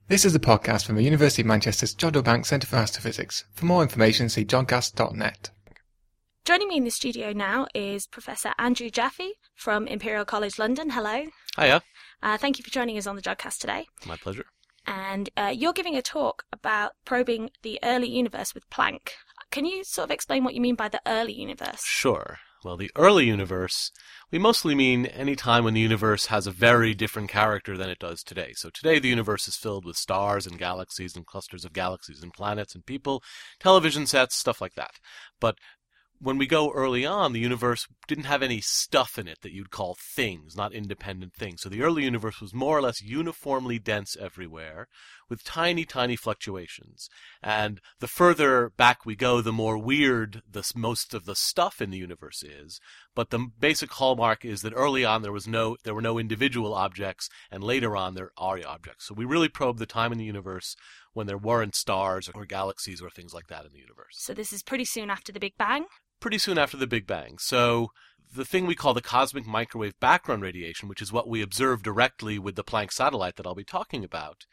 This is a podcast from the University of Manchester's John Bank Centre for Astrophysics. For more information, see johncast.net. Joining me in the studio now is Professor Andrew Jaffe from Imperial College London. Hello. Hiya. Thank you for joining us on the Jodcast today. My pleasure. And you're giving a talk about probing the early universe with Planck. Can you sort of explain what you mean by the early universe? Sure. Well, the early universe, we mostly mean any time when the universe has a very different character than it does today. So today the universe is filled with stars and galaxies and clusters of galaxies and planets and people, television sets, stuff like that. But when we go early on, the universe didn't have any stuff in it that you'd call things, not independent things. So the early universe was more or less uniformly dense everywhere, with tiny, tiny fluctuations. And the further back we go, the more weird most of the stuff in the universe is. But the basic hallmark is that early on there were no individual objects, and later on there are objects. So we really probe the time in the universe when there weren't stars or galaxies or things like that in the universe. So this is pretty soon after the Big Bang? Pretty soon after the Big Bang. So the thing we call the cosmic microwave background radiation, which is what we observe directly with the Planck satellite that I'll be talking about,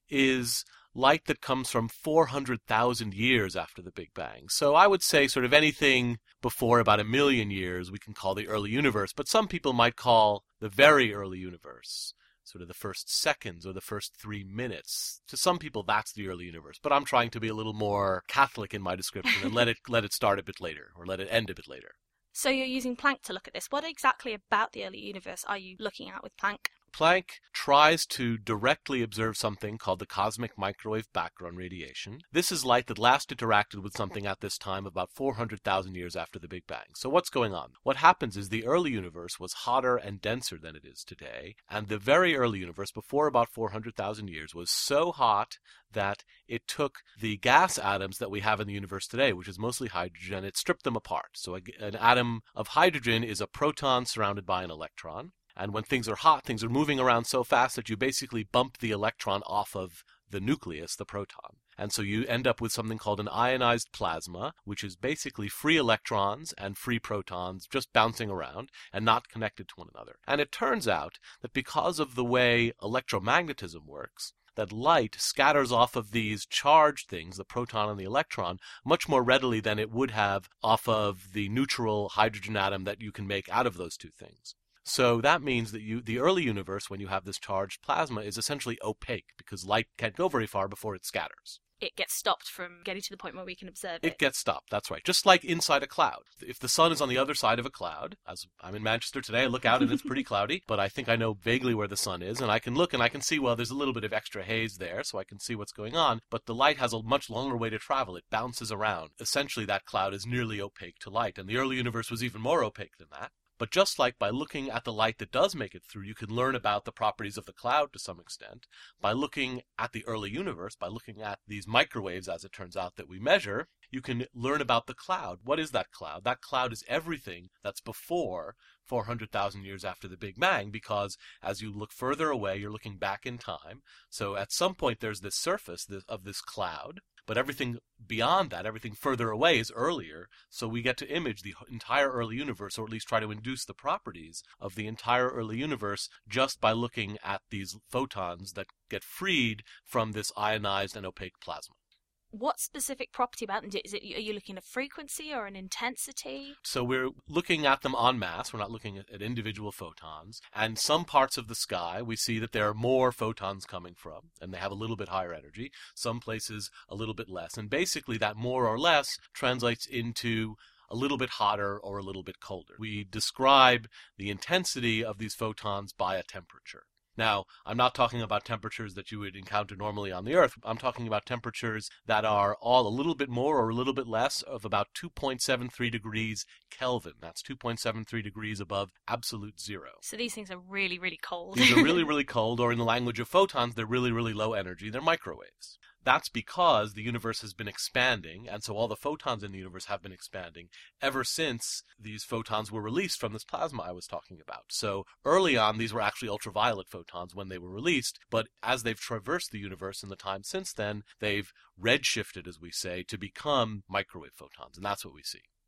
is light that comes from 400,000 years after the Big Bang. So I would say sort of anything before about 1 million years we can call the early universe, but some people might call the very early universe sort of the first seconds or the first 3 minutes. To some people, that's the early universe. But I'm trying to be a little more Catholic in my description and let it start a bit later, or let it end a bit later. So you're using Planck to look at this. What exactly about the early universe are you looking at with Planck? Planck tries to directly observe something called the cosmic microwave background radiation. This is light that last interacted with something at this time about 400,000 years after the Big Bang. So what's going on? What happens is the early universe was hotter and denser than it is today, and the very early universe, before about 400,000 years, was so hot that it took the gas atoms that we have in the universe today, which is mostly hydrogen, it stripped them apart. So an atom of hydrogen is a proton surrounded by an electron. And when things are hot, things are moving around so fast that you basically bump the electron off of the nucleus, the proton. And so you end up with something called an ionized plasma, which is basically free electrons and free protons just bouncing around and not connected to one another. And it turns out that because of the way electromagnetism works, that light scatters off of these charged things, the proton and the electron, much more readily than it would have off of the neutral hydrogen atom that you can make out of those two things. So that means that the early universe, when you have this charged plasma, is essentially opaque because light can't go very far before it scatters. It gets stopped from getting to the point where we can observe it. It gets stopped, that's right. Just like inside a cloud. If the sun is on the other side of a cloud, as I'm in Manchester today, I look out and it's pretty cloudy, but I think I know vaguely where the sun is, and I can look and I can see, well, there's a little bit of extra haze there, so I can see what's going on, but the light has a much longer way to travel. It bounces around. Essentially, that cloud is nearly opaque to light, and the early universe was even more opaque than that. But just like by looking at the light that does make it through, you can learn about the properties of the cloud to some extent. By looking at the early universe, by looking at these microwaves, as it turns out, that we measure, you can learn about the cloud. What is that cloud? That cloud is everything that's before 400,000 years after the Big Bang, because as you look further away, you're looking back in time. So at some point, there's this surface of this cloud. But everything beyond that, everything further away is earlier, so we get to image the entire early universe, or at least try to induce the properties of the entire early universe just by looking at these photons that get freed from this ionized and opaque plasma. What specific property about them? Are you looking at frequency or an intensity? So we're looking at them en masse. We're not looking at individual photons. And some parts of the sky, we see that there are more photons coming from, and they have a little bit higher energy. Some places, a little bit less. And basically, that more or less translates into a little bit hotter or a little bit colder. We describe the intensity of these photons by a temperature. Now, I'm not talking about temperatures that you would encounter normally on the Earth. I'm talking about temperatures that are all a little bit more or a little bit less of about 2.73 degrees Kelvin. That's 2.73 degrees above absolute zero. So these things are really, really cold. These are really, really cold, or in the language of photons, they're really, really low energy. They're microwaves. That's because the universe has been expanding, and so all the photons in the universe have been expanding ever since these photons were released from this plasma I was talking about. So early on, these were actually ultraviolet photons when they were released, but as they've traversed the universe in the time since then, they've redshifted, as we say, to become microwave photons, and that's what we see.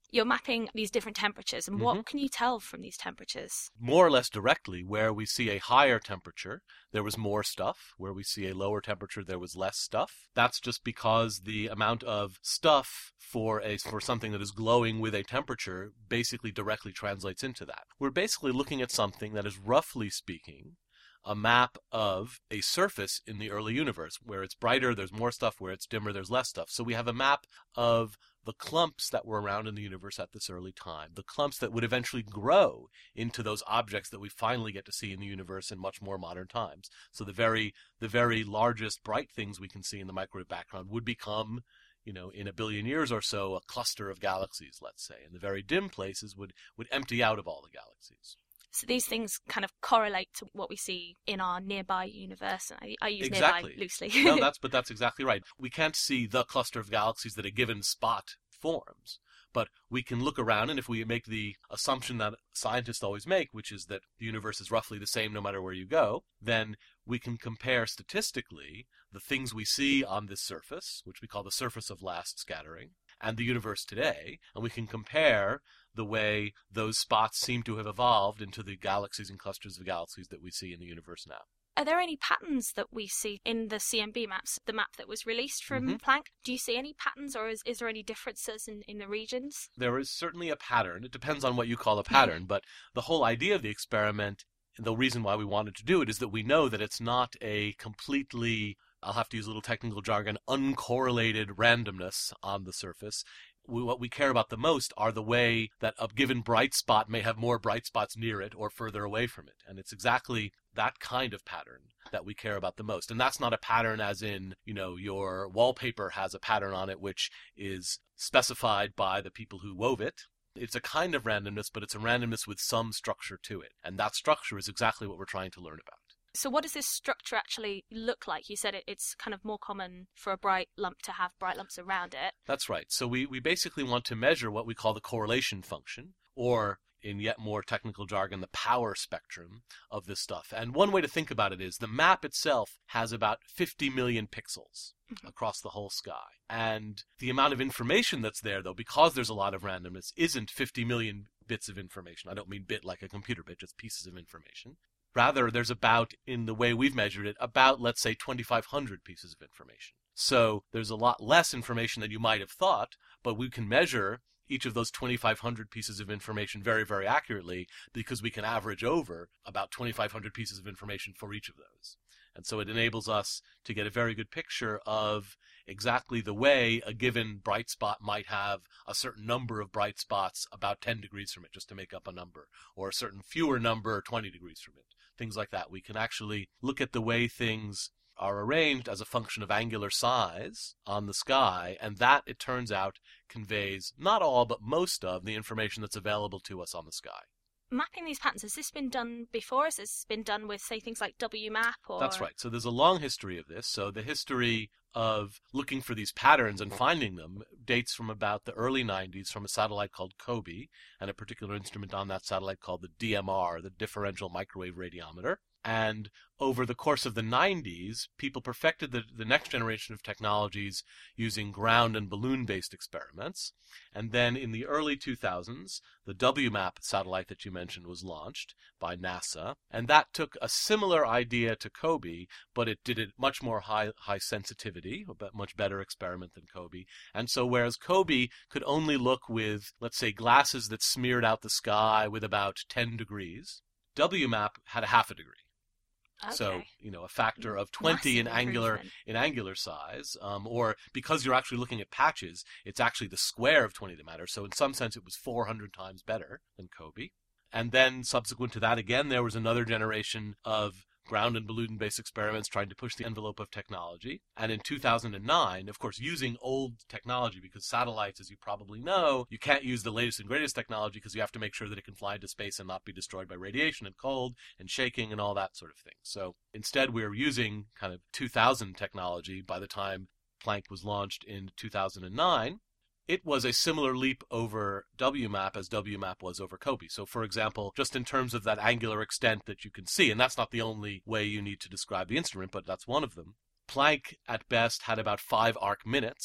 You're mapping these different temperatures, and what can you tell from these temperatures? More or less directly, where we see a higher temperature, there was more stuff. Where we see a lower temperature, there was less stuff. That's just because the amount of stuff for something that is glowing with a temperature basically directly translates into that. We're basically looking at something that is, roughly speaking, a map of a surface in the early universe. Where it's brighter, there's more stuff. Where it's dimmer, there's less stuff. So we have a map of the clumps that were around in the universe at this early time, the clumps that would eventually grow into those objects that we finally get to see in the universe in much more modern times. So the very largest bright things we can see in the microwave background would become, in 1 billion years or so, a cluster of galaxies, let's say. And the very dim places would empty out of all the galaxies. So these things kind of correlate to what we see in our nearby universe. I use exactly. Nearby loosely. No, that's exactly right. We can't see the cluster of galaxies that a given spot forms, but we can look around, and if we make the assumption that scientists always make, which is that the universe is roughly the same no matter where you go, then we can compare statistically the things we see on this surface, which we call the surface of last scattering, and the universe today, and we can compare the way those spots seem to have evolved into the galaxies and clusters of galaxies that we see in the universe now. Are there any patterns that we see in the CMB maps, the map that was released from Planck? Do you see any patterns, or is there any differences in the regions? There is certainly a pattern. It depends on what you call a pattern, but the whole idea of the experiment, the reason why we wanted to do it, is that we know that it's not a completely, I'll have to use a little technical jargon, uncorrelated randomness on the surface. What we care about the most are the way that a given bright spot may have more bright spots near it or further away from it. And it's exactly that kind of pattern that we care about the most. And that's not a pattern as in, your wallpaper has a pattern on it which is specified by the people who wove it. It's a kind of randomness, but it's a randomness with some structure to it. And that structure is exactly what we're trying to learn about. So what does this structure actually look like? You said it's kind of more common for a bright lump to have bright lumps around it. That's right. So we basically want to measure what we call the correlation function, or in yet more technical jargon, the power spectrum of this stuff. And one way to think about it is the map itself has about 50 million pixels across the whole sky. And the amount of information that's there, though, because there's a lot of randomness, isn't 50 million bits of information. I don't mean bit like a computer bit, just pieces of information. Rather, there's about, in the way we've measured it, about, let's say, 2,500 pieces of information. So there's a lot less information than you might have thought, but we can measure each of those 2,500 pieces of information very, very accurately because we can average over about 2,500 pieces of information for each of those. And so it enables us to get a very good picture of exactly the way a given bright spot might have a certain number of bright spots about 10 degrees from it, just to make up a number, or a certain fewer number 20 degrees from it. Things like that. We can actually look at the way things are arranged as a function of angular size on the sky, and that, it turns out, conveys not all but most of the information that's available to us on the sky. Mapping these patterns, has this been done before? Has this been done with, say, things like WMAP? Or... That's right. So there's a long history of this. So the history of looking for these patterns and finding them dates from about the early 90s from a satellite called COBE and a particular instrument on that satellite called the DMR, the Differential Microwave Radiometer. And over the course of the 90s, people perfected the next generation of technologies using ground and balloon-based experiments. And then in the early 2000s, the WMAP satellite that you mentioned was launched by NASA. And that took a similar idea to COBE, but it did it much more high sensitivity, a much better experiment than COBE. And so whereas COBE could only look with, let's say, glasses that smeared out the sky with about 10 degrees, WMAP had a half a degree. Okay. So, a factor of 20 in angular size, or because you're actually looking at patches, it's actually the square of 20 that matters. So in some sense, it was 400 times better than COBE. And then subsequent to that, again, there was another generation of ground and balloon-based experiments trying to push the envelope of technology. And in 2009, of course, using old technology, because satellites, as you probably know, you can't use the latest and greatest technology because you have to make sure that it can fly into space and not be destroyed by radiation and cold and shaking and all that sort of thing. So instead, we're using kind of 2000 technology by the time Planck was launched in 2009. It was a similar leap over WMAP as WMAP was over COBE. So, for example, just in terms of that angular extent that you can see, and that's not the only way you need to describe the instrument, but that's one of them, Planck, at best, had about 5 arc minutes,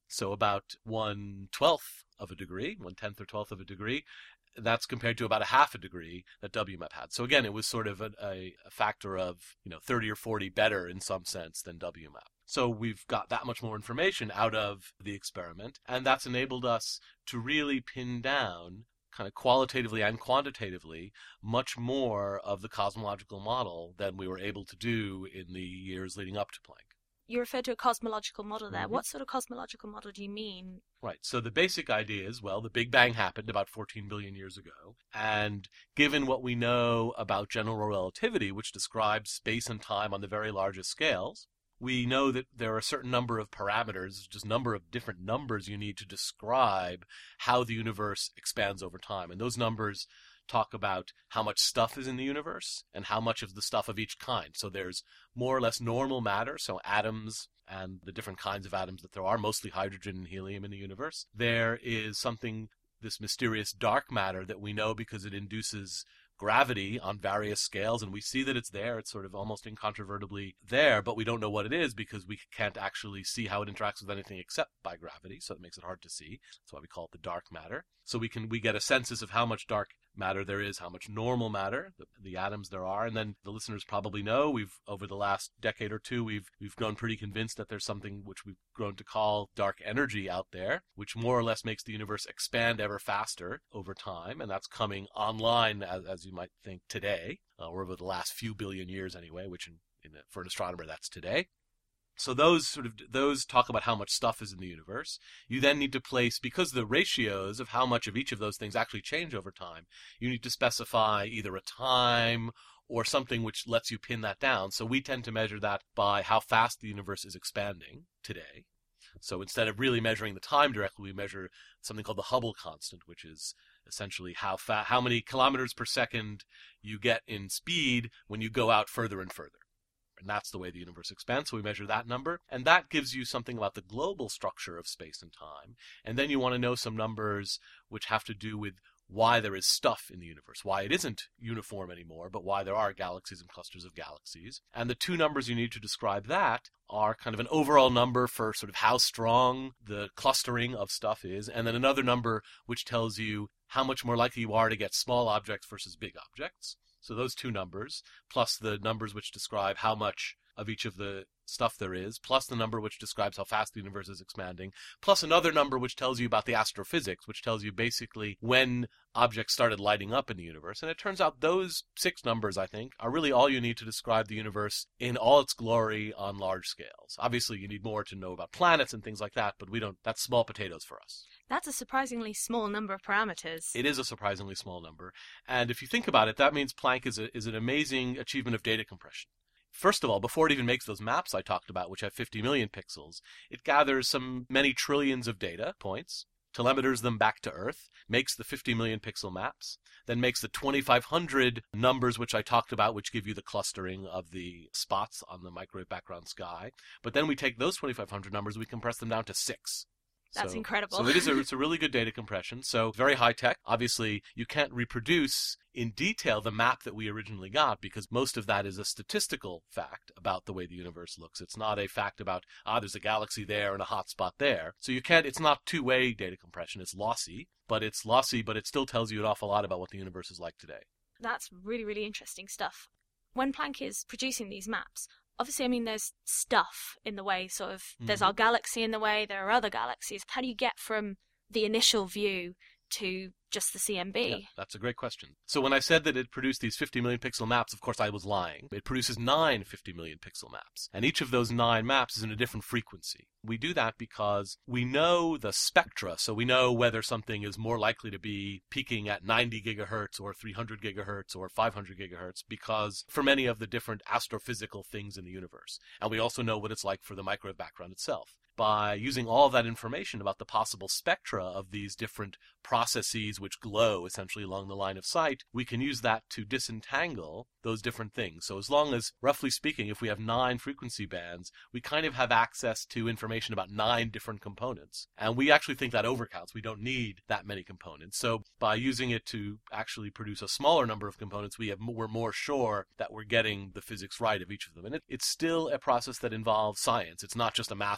So about 1/12 of a degree, 1/10 or 1/12 of a degree. That's compared to about a half a degree that WMAP had. So again, it was sort of a factor of 30 or 40 better in some sense than WMAP. So we've got that much more information out of the experiment, and that's enabled us to really pin down kind of qualitatively and quantitatively much more of the cosmological model than we were able to do in the years leading up to Planck. You referred to a cosmological model there. What sort of cosmological model do you mean? Right. So the basic idea is, well, the Big Bang happened about 14 billion years ago. And given what we know about general relativity, which describes space and time on the very largest scales, we know that there are a certain number of parameters, just number of different numbers you need to describe how the universe expands over time. And those numbers talk about how much stuff is in the universe and how much of the stuff of each kind. So there's more or less normal matter, so atoms and the different kinds of atoms that there are, mostly hydrogen and helium in the universe. There is something, this mysterious dark matter that we know because it induces gravity on various scales, and we see that it's there. It's sort of almost incontrovertibly there, but we don't know what it is because we can't actually see how it interacts with anything except by gravity, so it makes it hard to see. That's why we call it the dark matter. So we get a census of how much dark matter there is, how much normal matter, the atoms there are, and then the listeners probably know over the last decade or two, we've grown pretty convinced that there's something which we've grown to call dark energy out there, which more or less makes the universe expand ever faster over time, and that's coming online, as you might think, today, or over the last few billion years anyway, which for an astronomer that's today. So those talk about how much stuff is in the universe. You then need to place, because the ratios of how much of each of those things actually change over time, you need to specify either a time or something which lets you pin that down. So we tend to measure that by how fast the universe is expanding today. So instead of really measuring the time directly, we measure something called the Hubble constant, which is essentially how many kilometers per second you get in speed when you go out further and further. And that's the way the universe expands, so we measure that number. And that gives you something about the global structure of space and time. And then you want to know some numbers which have to do with why there is stuff in the universe, why it isn't uniform anymore, but why there are galaxies and clusters of galaxies. And the two numbers you need to describe that are kind of an overall number for sort of how strong the clustering of stuff is, and then another number which tells you how much more likely you are to get small objects versus big objects. So those two numbers, plus the numbers which describe how much of each of the stuff there is, plus the number which describes how fast the universe is expanding, plus another number which tells you about the astrophysics, which tells you basically when objects started lighting up in the universe. And it turns out those 6 numbers, I think, are really all you need to describe the universe in all its glory on large scales. Obviously, you need more to know about planets and things like that, but that's small potatoes for us. That's a surprisingly small number of parameters. It is a surprisingly small number. And if you think about it, that means Planck is an amazing achievement of data compression. First of all, before it even makes those maps I talked about, which have 50 million pixels, it gathers many trillions of data points, telemeters them back to Earth, makes the 50 million pixel maps, then makes the 2,500 numbers which I talked about, which give you the clustering of the spots on the microwave background sky. But then we take those 2,500 numbers, we compress them down to 6. That's incredible. So it's a really good data compression. So very high tech. Obviously, you can't reproduce in detail the map that we originally got because most of that is a statistical fact about the way the universe looks. It's not a fact about, there's a galaxy there and a hot spot there. So it's not two-way data compression. It's lossy, but it still tells you an awful lot about what the universe is like today. That's really, really interesting stuff. When Planck is producing these maps, obviously, there's stuff in the way, there's our galaxy in the way, there are other galaxies. How do you get from the initial view to just the CMB? Yeah, that's a great question. So when I said that it produced these 50 million pixel maps, of course I was lying. It produces 9 50 million pixel maps, and each of those 9 maps is in a different frequency. We do that because we know the spectra, so we know whether something is more likely to be peaking at 90 gigahertz or 300 gigahertz or 500 gigahertz because for many of the different astrophysical things in the universe. And we also know what it's like for the microwave background itself. By using all that information about the possible spectra of these different processes which glow essentially along the line of sight, we can use that to disentangle those different things. So as long as, roughly speaking, if we have 9 frequency bands, we kind of have access to information about 9 different components. And we actually think that overcounts. We don't need that many components. So by using it to actually produce a smaller number of components, we're more sure that we're getting the physics right of each of them. And it's still a process that involves science. It's not just a math problem. You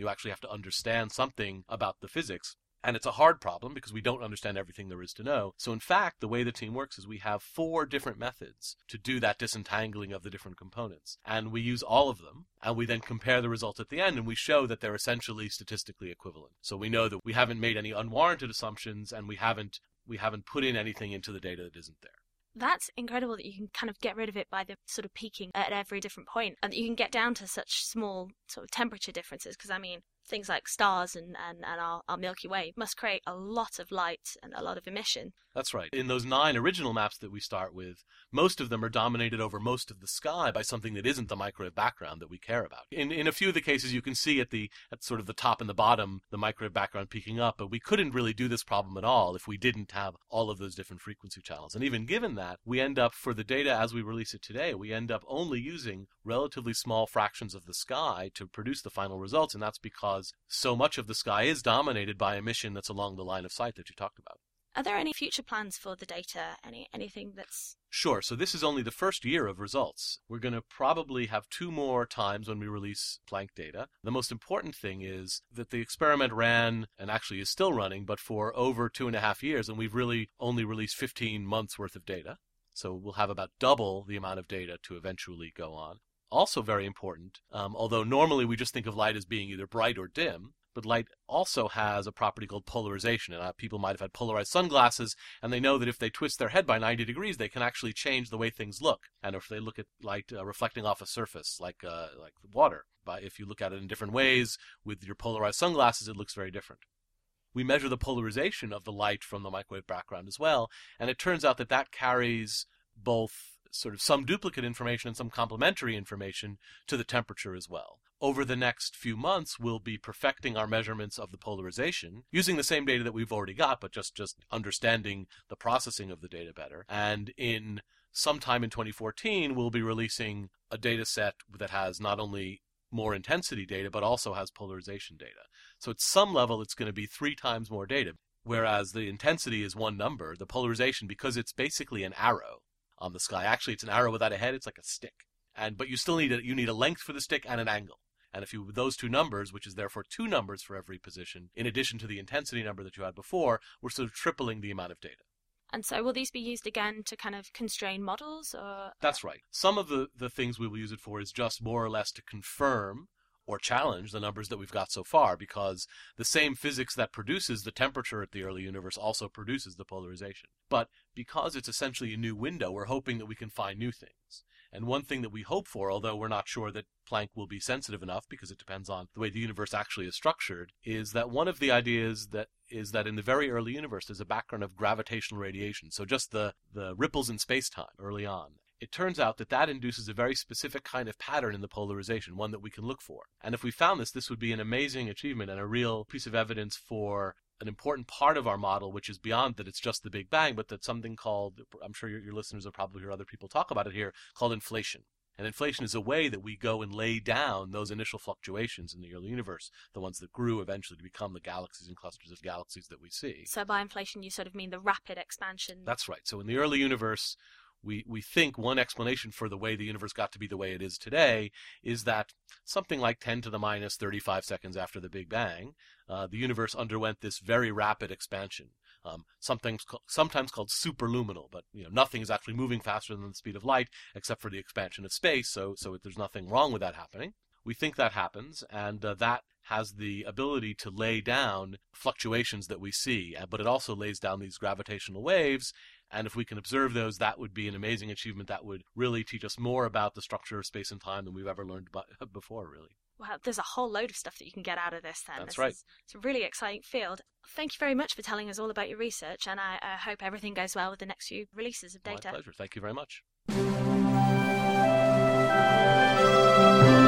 You actually have to understand something about the physics. And it's a hard problem because we don't understand everything there is to know. So in fact, the way the team works is we have 4 different methods to do that disentangling of the different components. And we use all of them, and we then compare the results at the end, and we show that they're essentially statistically equivalent. So we know that we haven't made any unwarranted assumptions, and we haven't put in anything into the data that isn't there. That's incredible that you can kind of get rid of it by the sort of peaking at every different point, and that you can get down to such small sort of temperature differences, because I mean, things like stars and our Milky Way must create a lot of light and a lot of emission. That's right. In those 9 original maps that we start with, most of them are dominated over most of the sky by something that isn't the microwave background that we care about. In a few of the cases, you can see at sort of the top and the bottom, the microwave background peaking up, but we couldn't really do this problem at all if we didn't have all of those different frequency channels. And even given that, we end up, for the data as we release it today, we end up only using relatively small fractions of the sky to produce the final results, and that's because so much of the sky is dominated by emission that's along the line of sight that you talked about. Are there any future plans for the data? Anything that's... Sure. So this is only the first year of results. We're going to probably have 2 more times when we release Planck data. The most important thing is that the experiment ran, and actually is still running, but for over 2.5 years, and we've really only released 15 months worth of data. So we'll have about double the amount of data to eventually go on. Also very important, although normally we just think of light as being either bright or dim, but light also has a property called polarization. And people might have had polarized sunglasses, and they know that if they twist their head by 90 degrees, they can actually change the way things look. And if they look at light reflecting off a surface, like water, if you look at it in different ways with your polarized sunglasses, it looks very different. We measure the polarization of the light from the microwave background as well, and it turns out that that carries both sort of some duplicate information and some complementary information to the temperature as well. Over the next few months, we'll be perfecting our measurements of the polarization using the same data that we've already got, but just understanding the processing of the data better. And in sometime in 2014, we'll be releasing a data set that has not only more intensity data, but also has polarization data. So at some level, it's going to be 3 times more data. Whereas the intensity is one number, the polarization, because it's basically an arrow on the sky. Actually, it's an arrow without a head. It's like a stick. But you still need a length for the stick and an angle. And if you those 2 numbers, which is therefore 2 numbers for every position, in addition to the intensity number that you had before, we're sort of tripling the amount of data. And so will these be used again to kind of constrain models? Or? That's right. Some of the things we will use it for is just more or less to confirm or challenge the numbers that we've got so far, because the same physics that produces the temperature at the early universe also produces the polarization. But because it's essentially a new window, we're hoping that we can find new things. And one thing that we hope for, although we're not sure that Planck will be sensitive enough because it depends on the way the universe actually is structured, is that one of the ideas is that in the very early universe there's a background of gravitational radiation, so just the ripples in space-time early on. It turns out that induces a very specific kind of pattern in the polarization, one that we can look for. And if we found this would be an amazing achievement and a real piece of evidence for an important part of our model, which is beyond that it's just the Big Bang, but that's something called, I'm sure your listeners have probably heard other people talk about it here, called inflation. And inflation is a way that we go and lay down those initial fluctuations in the early universe, the ones that grew eventually to become the galaxies and clusters of galaxies that we see. So by inflation, you sort of mean the rapid expansion? That's right. So in the early universe, we think one explanation for the way the universe got to be the way it is today is that something like 10 to the minus 35 seconds after the Big Bang, the universe underwent this very rapid expansion, sometimes called superluminal, but nothing is actually moving faster than the speed of light except for the expansion of space, so there's nothing wrong with that happening. We think that happens, and that has the ability to lay down fluctuations that we see, but it also lays down these gravitational waves. And if we can observe those, that would be an amazing achievement that would really teach us more about the structure of space and time than we've ever learned before, really. Wow, there's a whole load of stuff that you can get out of this then. That's right. It's a really exciting field. Thank you very much for telling us all about your research, and I hope everything goes well with the next few releases of data. My pleasure. Thank you very much.